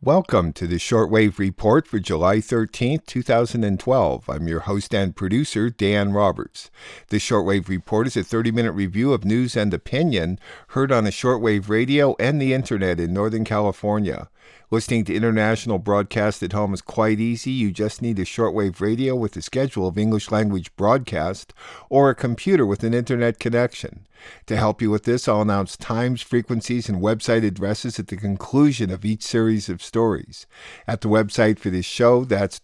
Welcome to the Shortwave Report for July 13th, 2012. I'm your host and producer, Dan Roberts. The Shortwave Report is a 30-minute review of news and opinion heard on the shortwave radio and the internet in Northern California. Listening to international broadcast at home is quite easy. You just need a shortwave radio with a schedule of English language broadcast or a computer with an internet connection. To help you with this, I'll announce times, frequencies, and website addresses at the conclusion of each series of stories. At the website for this show, that's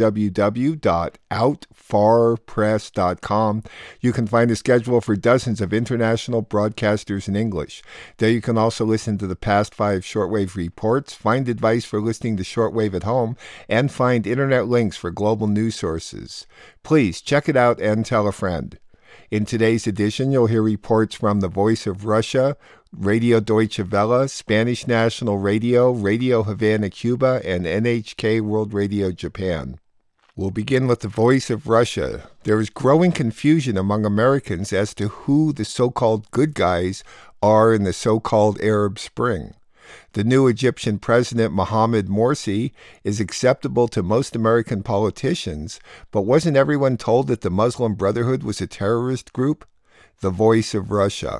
www.outfarpress.com, you can find a schedule for dozens of international broadcasters in English. There you can also listen to the past 5 shortwave reports, find advice for listening to shortwave at home, and find internet links for global news sources. Please check it out and tell a friend. In today's edition, you'll hear reports from the Voice of Russia, Radio Deutsche Welle, Spanish National Radio, Radio Havana, Cuba, and NHK World Radio Japan. We'll begin with the Voice of Russia. There is growing confusion among Americans as to who the so-called good guys are in the so-called Arab Spring. The new Egyptian president, Mohamed Morsi, is acceptable to most American politicians, but wasn't everyone told that the Muslim Brotherhood was a terrorist group? The Voice of Russia.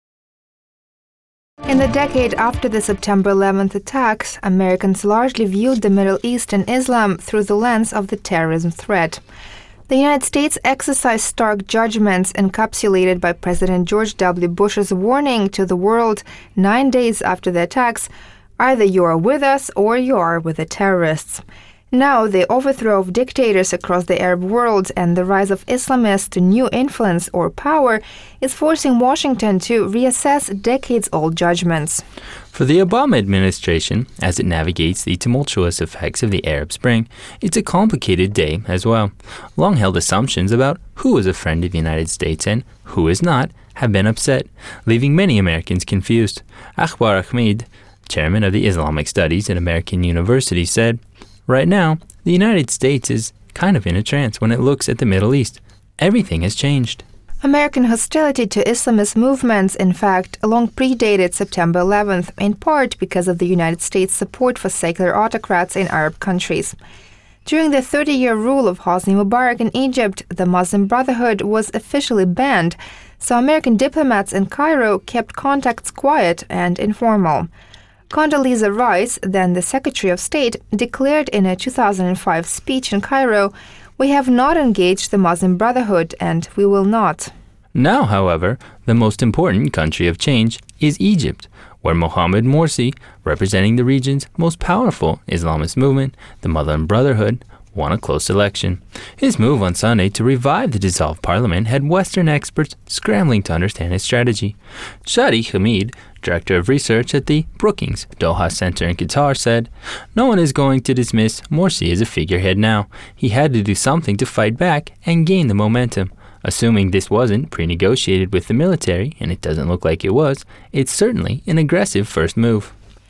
In the decade after the September 11th attacks, Americans largely viewed the Middle East and Islam through the lens of the terrorism threat. The United States exercised stark judgments encapsulated by President George W. Bush's warning to the world 9 days after the attacks, either you are with us or you are with the terrorists. Now, the overthrow of dictators across the Arab world and the rise of Islamists to new influence or power is forcing Washington to reassess decades-old judgments. For the Obama administration, as it navigates the tumultuous effects of the Arab Spring, it's a complicated day as well. Long-held assumptions about who is a friend of the United States and who is not have been upset, leaving many Americans confused. Akbar Ahmed, chairman of the Islamic Studies at American University, said, "Right now, the United States is kind of in a trance when it looks at the Middle East. Everything has changed." American hostility to Islamist movements, in fact, long predated September 11th, in part because of the United States' support for secular autocrats in Arab countries. During the 30-year rule of Hosni Mubarak in Egypt, the Muslim Brotherhood was officially banned, so American diplomats in Cairo kept contacts quiet and informal. Condoleezza Rice, then the Secretary of State, declared in a 2005 speech in Cairo, "We have not engaged the Muslim Brotherhood, and we will not." Now, however, the most important country of change is Egypt, where Mohamed Morsi, representing the region's most powerful Islamist movement, the Muslim Brotherhood, won a close election. His move on Sunday to revive the dissolved parliament had Western experts scrambling to understand his strategy. Shadi Hamid, director of research at the Brookings Doha Center in Qatar, said, "No one is going to dismiss Morsi as a figurehead now. He had to do something to fight back and gain the momentum. Assuming this wasn't pre-negotiated with the military, and it doesn't look like it was, it's certainly an aggressive first move."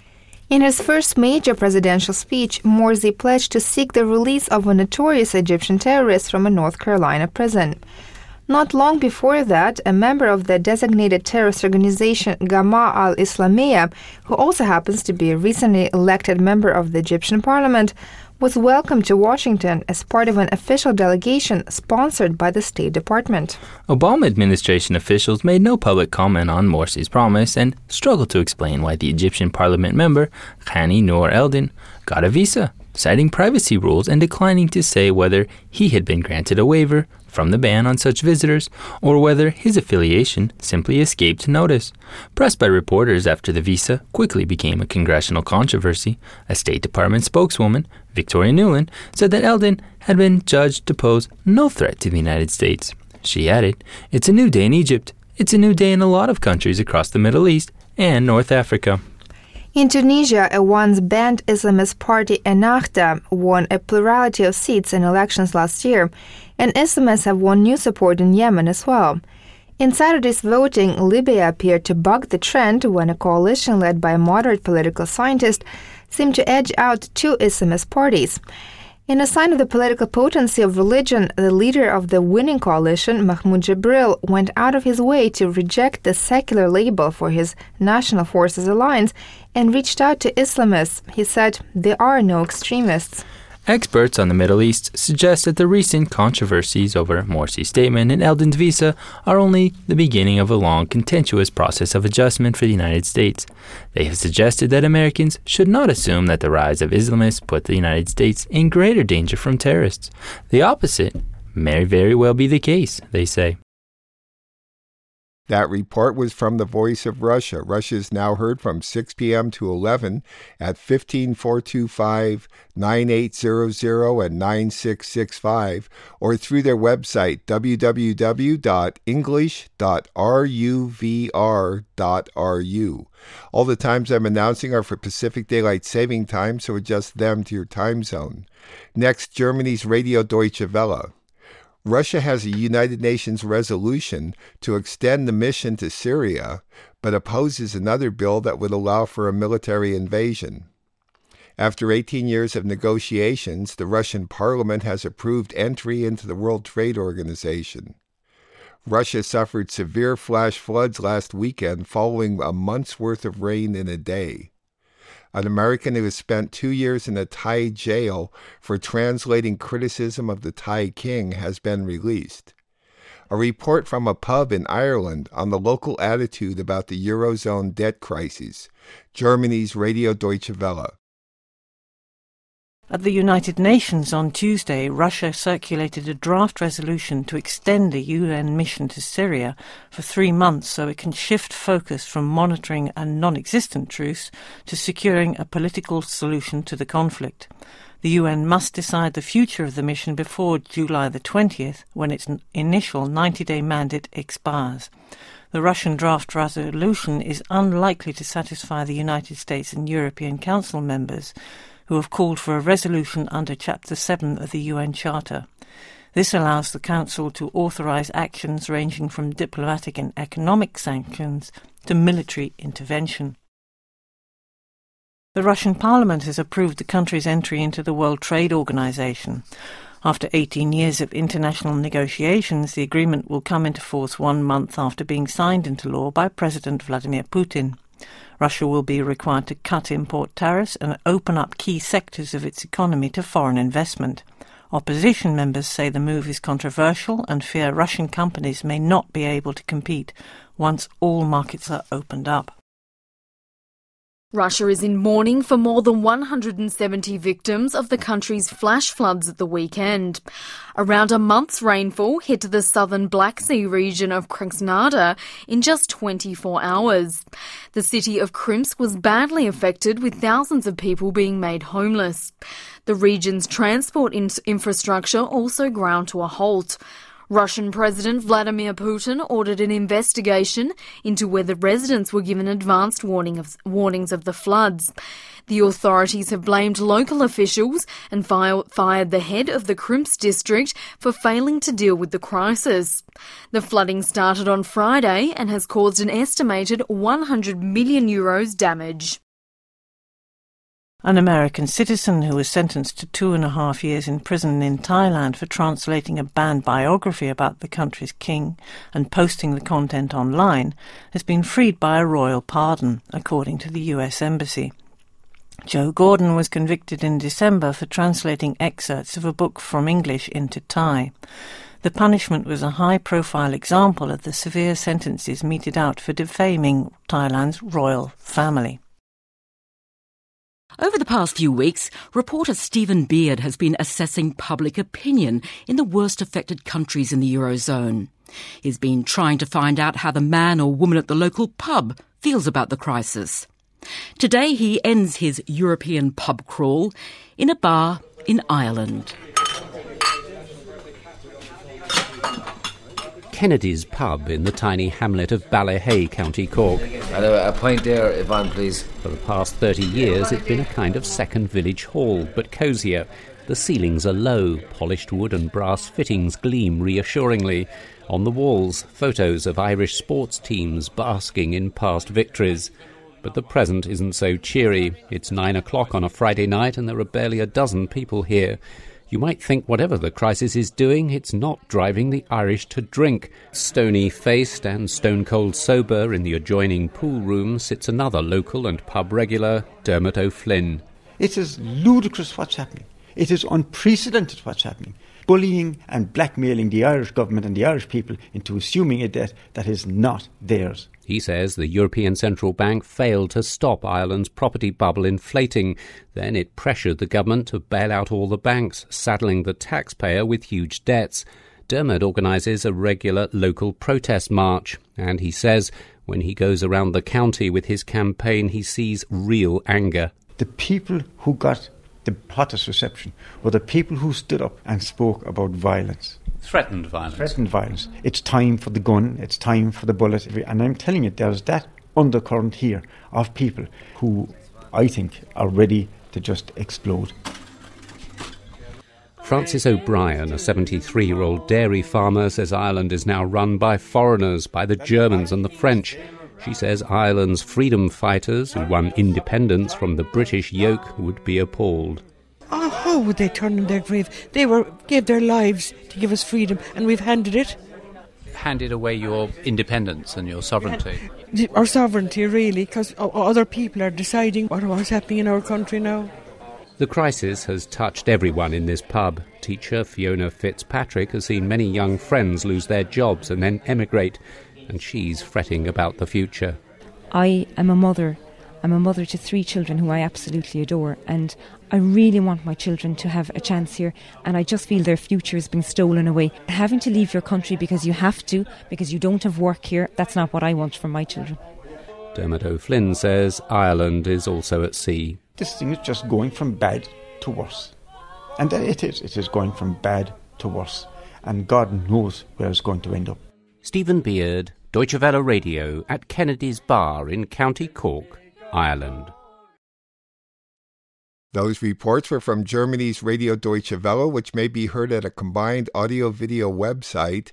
In his first major presidential speech, Morsi pledged to seek the release of a notorious Egyptian terrorist from a North Carolina prison. Not long before that, a member of the designated terrorist organization Gamma al-Islamiyah, who also happens to be a recently elected member of the Egyptian parliament, was welcomed to Washington as part of an official delegation sponsored by the State Department. Obama administration officials made no public comment on Morsi's promise and struggled to explain why the Egyptian parliament member, Khani Noor Eldin, got a visa, citing privacy rules and declining to say whether he had been granted a waiver from the ban on such visitors or whether his affiliation simply escaped notice. Pressed by reporters after the visa quickly became a congressional controversy, a State Department spokeswoman, Victoria Nuland, said that Eldin had been judged to pose no threat to the United States. She added, "It's a new day in Egypt. It's a new day in a lot of countries across the Middle East and North Africa." In Tunisia, a once banned Islamist party, Ennahda, won a plurality of seats in elections last year, and Islamists have won new support in Yemen as well. In Saturday's voting, Libya appeared to buck the trend when a coalition led by a moderate political scientist seemed to edge out 2 Islamist parties. In a sign of the political potency of religion, the leader of the winning coalition, Mahmoud Jibril, went out of his way to reject the secular label for his National Forces Alliance and reached out to Islamists. He said, "There are no extremists." Experts on the Middle East suggest that the recent controversies over Morsi's statement and Eldon's visa are only the beginning of a long, contentious process of adjustment for the United States. They have suggested that Americans should not assume that the rise of Islamists put the United States in greater danger from terrorists. The opposite may very well be the case, they say. That report was from the Voice of Russia. Russia is now heard from 6 p.m. to 11 at 15-425-9800 and 9665, or through their website, www.english.ruvr.ru. All the times I'm announcing are for Pacific Daylight Saving Time, so adjust them to your time zone. Next, Germany's Radio Deutsche Welle. Russia has a United Nations resolution to extend the mission to Syria, but opposes another bill that would allow for a military invasion. After 18 years of negotiations, the Russian parliament has approved entry into the World Trade Organization. Russia suffered severe flash floods last weekend following a month's worth of rain in a day. An American who has spent 2 years in a Thai jail for translating criticism of the Thai king has been released. A report from a pub in Ireland on the local attitude about the Eurozone debt crisis. Germany's Radio Deutsche Welle. At the United Nations on Tuesday, Russia circulated a draft resolution to extend the UN mission to Syria for 3 months so it can shift focus from monitoring a non-existent truce to securing a political solution to the conflict. The UN must decide the future of the mission before July the 20th, when its initial 90-day mandate expires. The Russian draft resolution is unlikely to satisfy the United States and European Council members, who have called for a resolution under Chapter 7 of the UN Charter. This allows the Council to authorize actions ranging from diplomatic and economic sanctions to military intervention. The Russian Parliament has approved the country's entry into the World Trade Organization. After 18 years of international negotiations, the agreement will come into force 1 month after being signed into law by President Vladimir Putin. Russia will be required to cut import tariffs and open up key sectors of its economy to foreign investment. Opposition members say the move is controversial and fear Russian companies may not be able to compete once all markets are opened up. Russia is in mourning for more than 170 victims of the country's flash floods at the weekend. Around a month's rainfall hit the southern Black Sea region of Krasnodar in just 24 hours. The city of Krimsk was badly affected, with thousands of people being made homeless. The region's transport infrastructure also ground to a halt. Russian President Vladimir Putin ordered an investigation into whether residents were given advanced warnings of the floods. The authorities have blamed local officials and fired the head of the Krimsk district for failing to deal with the crisis. The flooding started on Friday and has caused an estimated €100 million damage. An American citizen who was sentenced to 2.5 years in prison in Thailand for translating a banned biography about the country's king and posting the content online has been freed by a royal pardon, according to the US Embassy. Joe Gordon was convicted in December for translating excerpts of a book from English into Thai. The punishment was a high-profile example of the severe sentences meted out for defaming Thailand's royal family. Over the past few weeks, reporter Stephen Beard has been assessing public opinion in the worst affected countries in the Eurozone. He's been trying to find out how the man or woman at the local pub feels about the crisis. Today he ends his European pub crawl in a bar in Ireland. Kennedy's pub in the tiny hamlet of Ballyhay, County Cork. A pint there, Yvonne, please. For the past 30 years, it's been a kind of second village hall, but cosier. The ceilings are low, polished wood and brass fittings gleam reassuringly. On the walls, photos of Irish sports teams basking in past victories. But the present isn't so cheery. It's 9 o'clock on a Friday night and there are barely a dozen people here. You might think whatever the crisis is doing, it's not driving the Irish to drink. Stony-faced and stone-cold sober in the adjoining pool room sits another local and pub regular, Dermot O'Flynn. It is ludicrous what's happening. It is unprecedented what's happening. Bullying and blackmailing the Irish government and the Irish people into assuming a debt that is not theirs. He says the European Central Bank failed to stop Ireland's property bubble inflating. Then it pressured the government to bail out all the banks, saddling the taxpayer with huge debts. Dermot organises a regular local protest march, and he says when he goes around the county with his campaign, he sees real anger. The people who got the hottest reception were the people who stood up and spoke about violence. Threatened violence. Threatened violence. It's time for the gun, it's time for the bullet. And I'm telling you, there's that undercurrent here of people who I think are ready to just explode. Frances O'Brien, a 73-year-old dairy farmer, says Ireland is now run by foreigners, by the Germans and the French. She says Ireland's freedom fighters, who won independence from the British yoke, would be appalled. Oh, how would they turn in their grave? They gave their lives to give us freedom, and we've handed it. Handed away your independence and your sovereignty? Our sovereignty, really, because other people are deciding what's happening in our country now. The crisis has touched everyone in this pub. Teacher Fiona Fitzpatrick has seen many young friends lose their jobs and then emigrate, and she's fretting about the future. I am a mother. I'm a mother to 3 children who I absolutely adore, and I really want my children to have a chance here, and I just feel their future is being stolen away. Having to leave your country because you have to, because you don't have work here, that's not what I want from my children. Dermot O'Flynn says Ireland is also at sea. This thing is just going from bad to worse. And it is going from bad to worse. And God knows where it's going to end up. Stephen Beard, Deutsche Welle Radio at Kennedy's Bar in County Cork, Ireland. Those reports were from Germany's Radio Deutsche Welle, which may be heard at a combined audio-video website,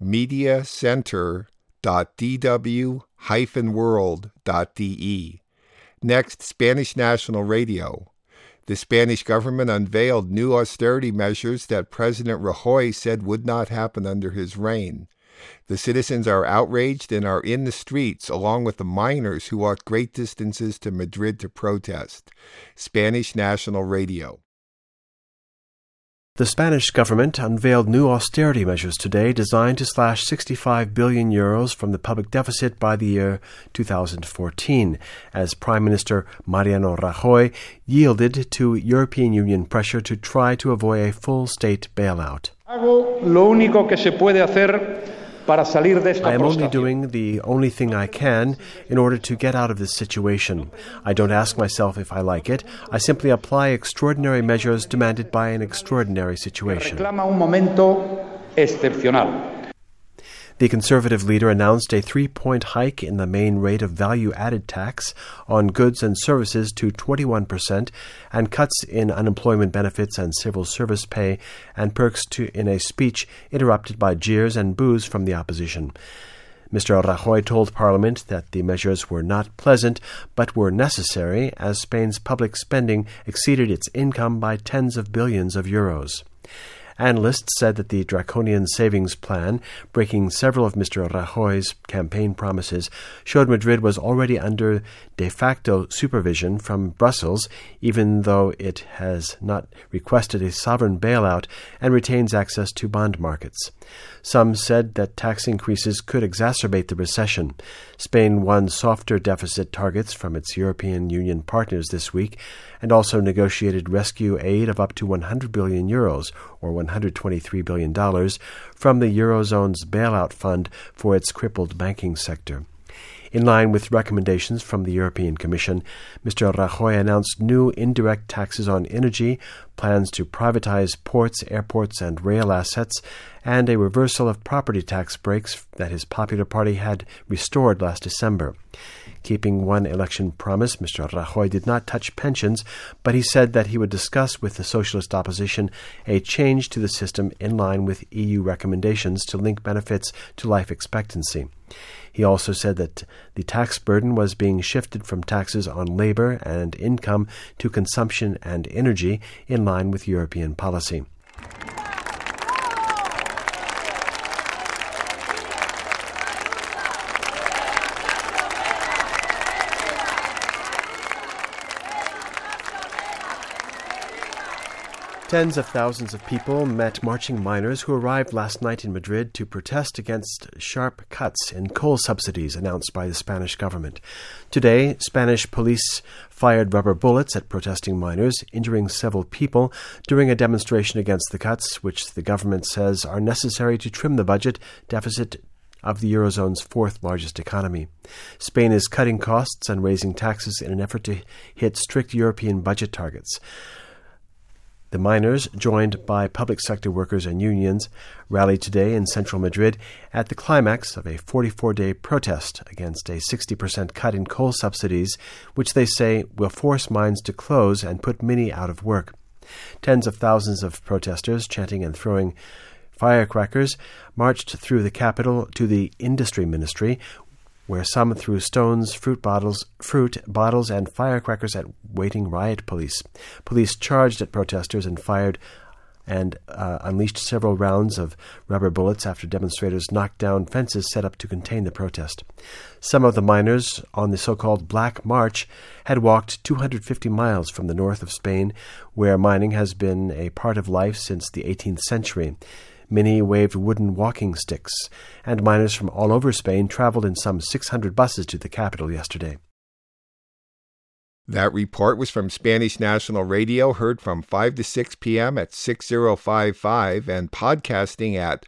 mediacenter.dw-world.de. Next, Spanish National Radio. The Spanish government unveiled new austerity measures that President Rajoy said would not happen under his reign. The citizens are outraged and are in the streets, along with the miners who walked great distances to Madrid to protest. Spanish National Radio. The Spanish government unveiled new austerity measures today designed to slash 65 billion euros from the public deficit by the year 2014, as Prime Minister Mariano Rajoy yielded to European Union pressure to try to avoid a full state bailout. I am only doing the only thing I can in order to get out of this situation. I don't ask myself if I like it. I simply apply extraordinary measures demanded by an extraordinary situation. The Conservative leader announced a 3-point hike in the main rate of value-added tax on goods and services to 21% and cuts in unemployment benefits and civil service pay and perks in a speech interrupted by jeers and boos from the opposition. Mr. Rajoy told Parliament that the measures were not pleasant but were necessary as Spain's public spending exceeded its income by tens of billions of euros. Analysts said that the draconian savings plan, breaking several of Mr. Rajoy's campaign promises, showed Madrid was already under de facto supervision from Brussels, even though it has not requested a sovereign bailout and retains access to bond markets. Some said that tax increases could exacerbate the recession. Spain won softer deficit targets from its European Union partners this week and also negotiated rescue aid of up to 100 billion euros, or $123 billion, from the Eurozone's bailout fund for its crippled banking sector. In line with recommendations from the European Commission, Mr. Rajoy announced new indirect taxes on energy, plans to privatize ports, airports, and rail assets, and a reversal of property tax breaks that his Popular Party had restored last December. Keeping one election promise, Mr. Rajoy did not touch pensions, but he said that he would discuss with the socialist opposition a change to the system in line with EU recommendations to link benefits to life expectancy. He also said that the tax burden was being shifted from taxes on labor and income to consumption and energy in line with European policy. Tens of thousands of people met marching miners who arrived last night in Madrid to protest against sharp cuts in coal subsidies announced by the Spanish government. Today, Spanish police fired rubber bullets at protesting miners, injuring several people during a demonstration against the cuts, which the government says are necessary to trim the budget deficit of the Eurozone's fourth largest economy. Spain is cutting costs and raising taxes in an effort to hit strict European budget targets. The miners, joined by public sector workers and unions, rallied today in central Madrid at the climax of a 44-day protest against a 60% cut in coal subsidies, which they say will force mines to close and put many out of work. Tens of thousands of protesters, chanting and throwing firecrackers, marched through the capital to the Industry Ministry, where some threw stones, fruit bottles, and firecrackers at waiting riot police. Police charged at protesters and fired and unleashed several rounds of rubber bullets after demonstrators knocked down fences set up to contain the protest. Some of the miners on the so-called Black March had walked 250 miles from the north of Spain, where mining has been a part of life since the 18th century. Many waved wooden walking sticks, and miners from all over Spain traveled in some 600 buses to the capital yesterday. That report was from Spanish National Radio, heard from 5 to 6 p.m. at 6055 and podcasting at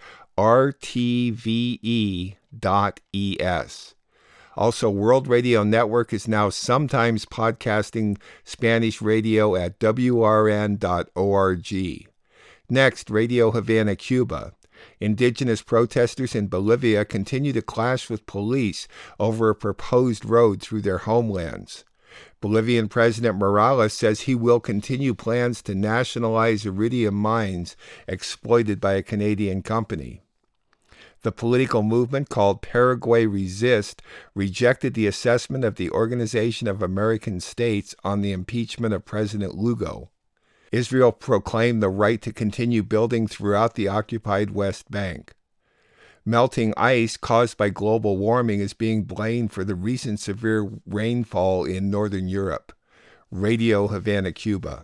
rtve.es. Also, World Radio Network is now sometimes podcasting Spanish radio at wrn.org. Next, Radio Havana, Cuba. Indigenous protesters in Bolivia continue to clash with police over a proposed road through their homelands. Bolivian President Morales says he will continue plans to nationalize iridium mines exploited by a Canadian company. The political movement called Paraguay Resist rejected the assessment of the Organization of American States on the impeachment of President Lugo. Israel proclaimed the right to continue building throughout the occupied West Bank. Melting ice caused by global warming is being blamed for the recent severe rainfall in northern Europe. Radio Havana, Cuba.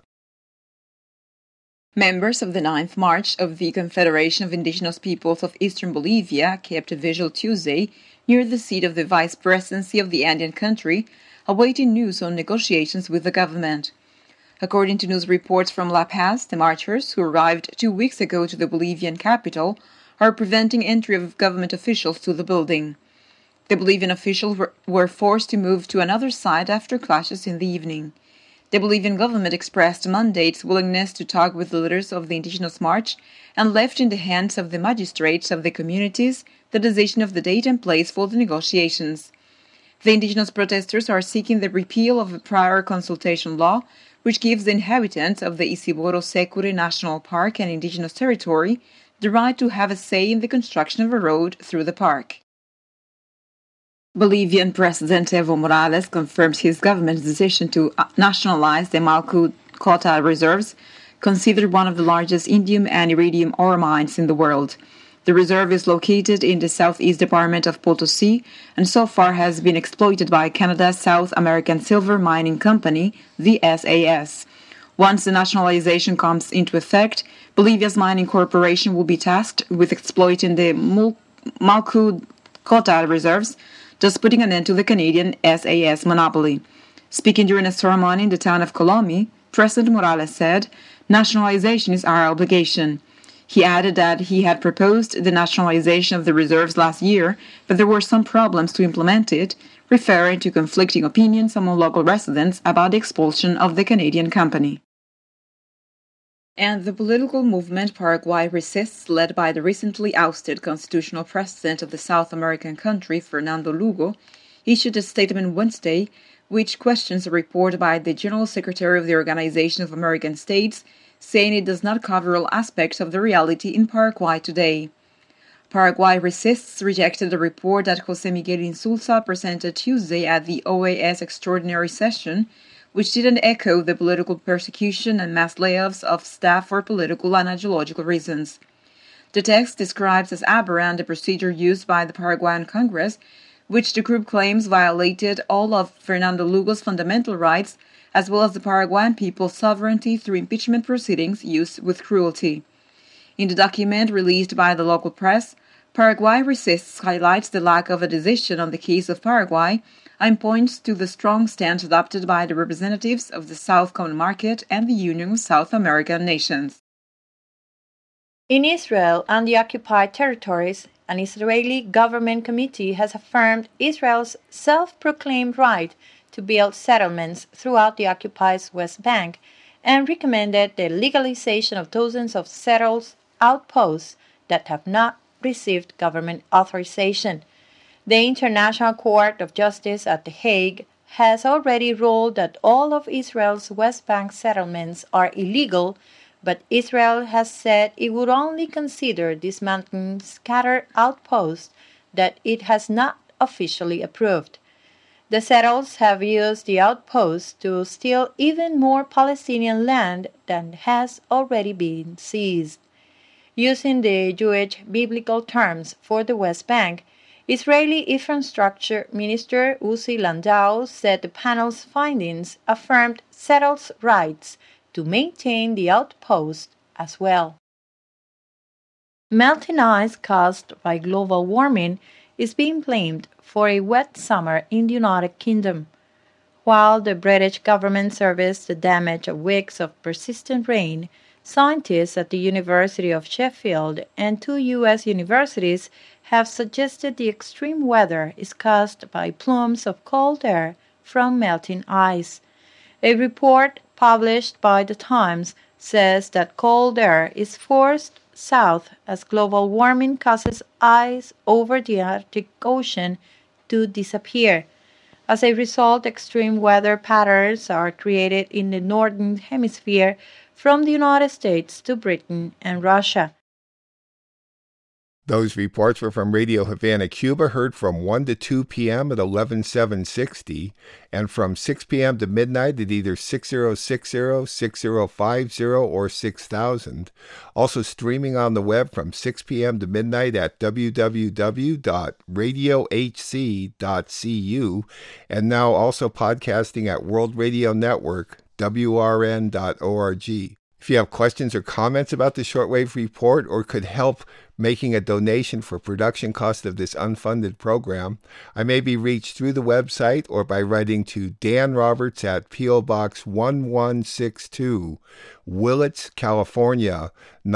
Members of the 9th March of the Confederation of Indigenous Peoples of Eastern Bolivia kept a vigil Tuesday near the seat of the vice presidency of the Andean country, awaiting news on negotiations with the government. According to news reports from La Paz, the marchers, who arrived 2 weeks ago to the Bolivian capital, are preventing entry of government officials to the building. The Bolivian officials were forced to move to another site after clashes in the evening. The Bolivian government expressed Monday its willingness to talk with the leaders of the Indigenous March and left in the hands of the magistrates of the communities the decision of the date and place for the negotiations. The indigenous protesters are seeking the repeal of a prior consultation law which gives the inhabitants of the Isiboro Secure National Park and indigenous territory the right to have a say in the construction of a road through the park. Bolivian President Evo Morales confirmed his government's decision to nationalize the Malcu Cota reserves, considered one of the largest indium and iridium ore mines in the world. The reserve is located in the southeast department of Potosí and so far has been exploited by Canada's South American Silver Mining Company, the SAS. Once the nationalization comes into effect, Bolivia's mining corporation will be tasked with exploiting the Malcu Cota reserves, thus putting an end to the Canadian SAS monopoly. Speaking during a ceremony in the town of Colomi, President Morales said, "Nationalization is our obligation." He added that he had proposed the nationalization of the reserves last year, but there were some problems to implement it, referring to conflicting opinions among local residents about the expulsion of the Canadian company. And the political movement Paraguay Resists, led by the recently ousted constitutional president of the South American country, Fernando Lugo, issued a statement Wednesday which questions a report by the General Secretary of the Organization of American States, saying it does not cover all aspects of the reality in Paraguay today. Paraguay Resists rejected the report that José Miguel Insulza presented Tuesday at the OAS Extraordinary Session, which didn't echo the political persecution and mass layoffs of staff for political and ideological reasons. The text describes as aberrant the procedure used by the Paraguayan Congress, which the group claims violated all of Fernando Lugo's fundamental rights as well as the Paraguayan people's sovereignty through impeachment proceedings used with cruelty. In the document released by the local press, Paraguay Resists highlights the lack of a decision on the case of Paraguay and points to the strong stance adopted by the representatives of the South Common Market and the Union of South American Nations. In Israel and the occupied territories, an Israeli government committee has affirmed Israel's self-proclaimed right to build settlements throughout the occupied West Bank and recommended the legalization of dozens of settled outposts that have not received government authorization. The International Court of Justice at The Hague has already ruled that all of Israel's West Bank settlements are illegal, but Israel has said it would only consider dismantling scattered outposts that it has not officially approved. The settlers have used the outposts to steal even more Palestinian land than has already been seized. Using the Jewish biblical terms for the West Bank, Israeli Infrastructure Minister Uzi Landau said the panel's findings affirmed settlers' rights to maintain the outpost as well. Melting ice caused by global warming is being blamed for a wet summer in the United Kingdom. While the British government surveyed the damage of weeks of persistent rain, scientists at the University of Sheffield and 2 U.S. universities have suggested the extreme weather is caused by plumes of cold air from melting ice. A report published by The Times says that cold air is forced south as global warming causes ice over the Arctic Ocean to disappear. As a result, extreme weather patterns are created in the northern hemisphere from the United States to Britain and Russia. Those reports were from Radio Havana, Cuba, heard from 1 to 2 p.m. at 11,760, and from 6 p.m. to midnight at either 6060, 6050, or 6000. Also streaming on the web from 6 p.m. to midnight at www.radiohc.cu, and now also podcasting at World Radio Network, WRN.org. If you have questions or comments about the Shortwave Report or could help making a donation for production cost of this unfunded program, I may be reached through the website or by writing to Dan Roberts at P.O. Box 1162, Willits, California,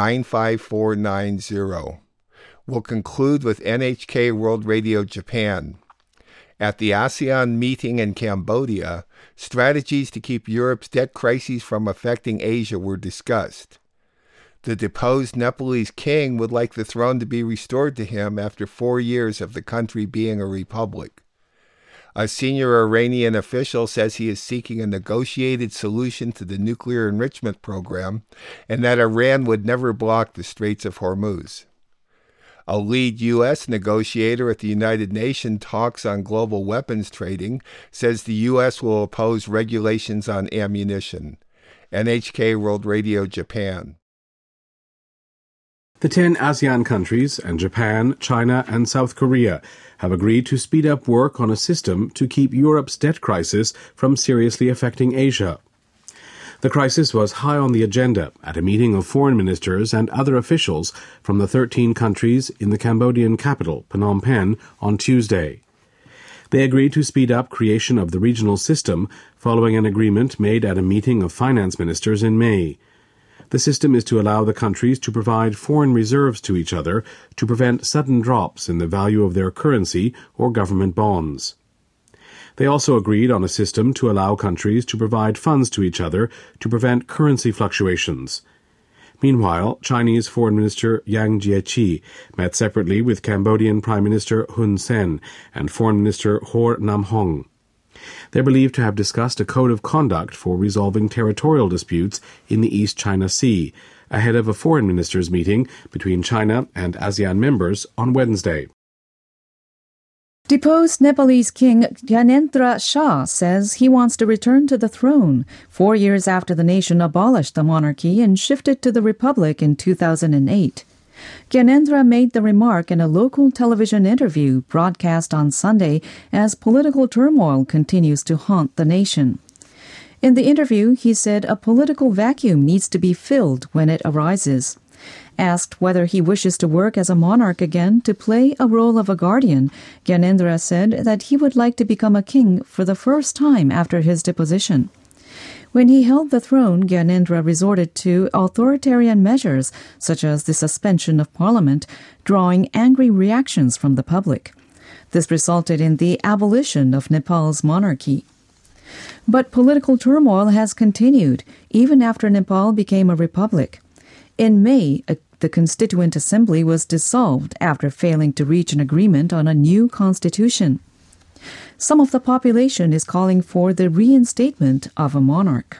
95490. We'll conclude with NHK World Radio Japan. At the ASEAN meeting in Cambodia, strategies to keep Europe's debt crises from affecting Asia were discussed. The deposed Nepalese king would like the throne to be restored to him after 4 years of the country being a republic. A senior Iranian official says he is seeking a negotiated solution to the nuclear enrichment program and that Iran would never block the Straits of Hormuz. A lead U.S. negotiator at the United Nations talks on global weapons trading says the U.S. will oppose regulations on ammunition. NHK World Radio Japan. The 10 ASEAN countries and Japan, China, and South Korea have agreed to speed up work on a system to keep Europe's debt crisis from seriously affecting Asia. The crisis was high on the agenda at a meeting of foreign ministers and other officials from the 13 countries in the Cambodian capital, Phnom Penh, on Tuesday. They agreed to speed up creation of the regional system following an agreement made at a meeting of finance ministers in May. The system is to allow the countries to provide foreign reserves to each other to prevent sudden drops in the value of their currency or government bonds. They also agreed on a system to allow countries to provide funds to each other to prevent currency fluctuations. Meanwhile, Chinese Foreign Minister Yang Jiechi met separately with Cambodian Prime Minister Hun Sen and Foreign Minister Hor Nam-hong. They're believed to have discussed a code of conduct for resolving territorial disputes in the East China Sea, ahead of a foreign ministers' meeting between China and ASEAN members on Wednesday. Deposed Nepalese King Gyanendra Shah says he wants to return to the throne 4 years after the nation abolished the monarchy and shifted to the republic in 2008. Gyanendra made the remark in a local television interview broadcast on Sunday as political turmoil continues to haunt the nation. In the interview, he said a political vacuum needs to be filled when it arises. Asked whether he wishes to work as a monarch again to play a role of a guardian, Gyanendra said that he would like to become a king for the first time after his deposition. When he held the throne, Gyanendra resorted to authoritarian measures such as the suspension of parliament, drawing angry reactions from the public. This resulted in the abolition of Nepal's monarchy. But political turmoil has continued, even after Nepal became a republic. In May, the Constituent Assembly was dissolved after failing to reach an agreement on a new constitution. Some of the population is calling for the reinstatement of a monarch.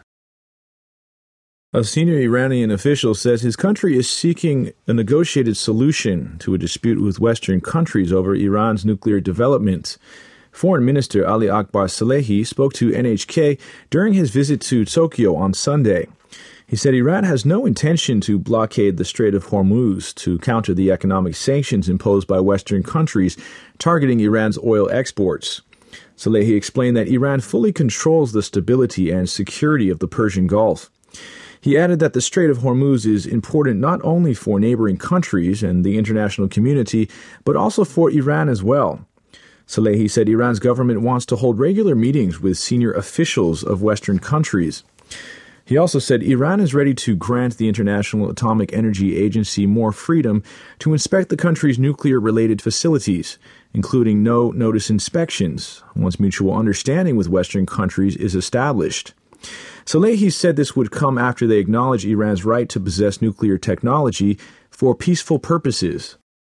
A senior Iranian official says his country is seeking a negotiated solution to a dispute with Western countries over Iran's nuclear development. Foreign Minister Ali Akbar Salehi spoke to NHK during his visit to Tokyo on Sunday. He said Iran has no intention to blockade the Strait of Hormuz to counter the economic sanctions imposed by Western countries targeting Iran's oil exports. Salehi explained that Iran fully controls the stability and security of the Persian Gulf. He added that the Strait of Hormuz is important not only for neighboring countries and the international community, but also for Iran as well. Salehi said Iran's government wants to hold regular meetings with senior officials of Western countries. He also said Iran is ready to grant the International Atomic Energy Agency more freedom to inspect the country's nuclear-related facilities, including no-notice inspections, once mutual understanding with Western countries is established. Salehi said this would come after they acknowledge Iran's right to possess nuclear technology for peaceful purposes.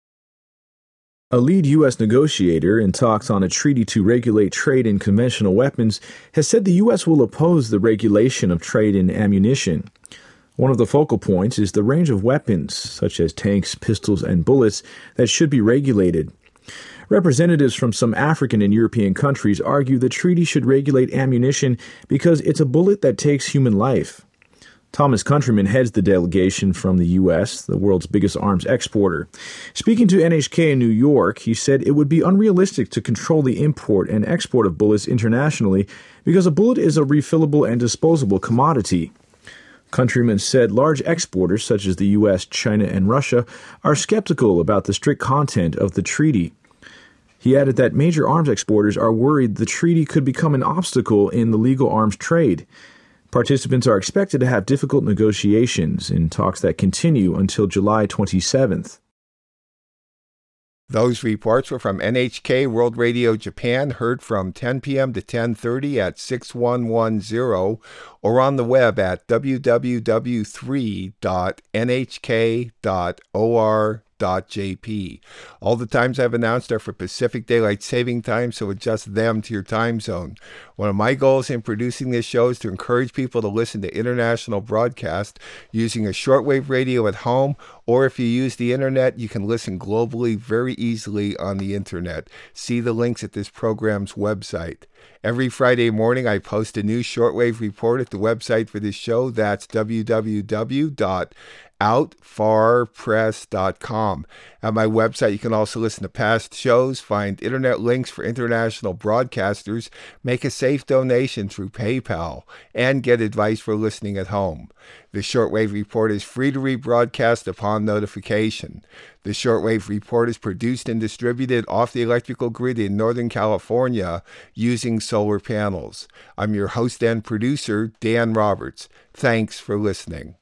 A lead U.S. negotiator in talks on a treaty to regulate trade in conventional weapons has said the U.S. will oppose the regulation of trade in ammunition. One of the focal points is the range of weapons, such as tanks, pistols, and bullets, that should be regulated. Representatives from some African and European countries argue the treaty should regulate ammunition because it's a bullet that takes human life. Thomas Countryman heads the delegation from the U.S., the world's biggest arms exporter. Speaking to NHK in New York, he said it would be unrealistic to control the import and export of bullets internationally because a bullet is a refillable and disposable commodity. Countryman said large exporters such as the U.S., China, and Russia are skeptical about the strict content of the treaty. He added that major arms exporters are worried the treaty could become an obstacle in the legal arms trade. Participants are expected to have difficult negotiations in talks that continue until July 27th. Those reports were from NHK World Radio Japan, heard from 10 p.m. to 10:30 at 6110 or on the web at www.3.nhk.or.jp. All the times I've announced are for Pacific Daylight Saving Time, so adjust them to your time zone. One of my goals in producing this show is to encourage people to listen to international broadcast using a shortwave radio at home, or if you use the internet, you can listen globally very easily on the internet. See the links at this program's website. Every Friday morning, I post a new shortwave report at the website for this show. That's www.outfarpress.com. At my website, you can also listen to past shows, find internet links for international broadcasters, make a safe donation through PayPal, and get advice for listening at home. The Shortwave Report is free to rebroadcast upon notification. The Shortwave Report is produced and distributed off the electrical grid in Northern California using solar panels. I'm your host and producer, Dan Roberts. Thanks for listening.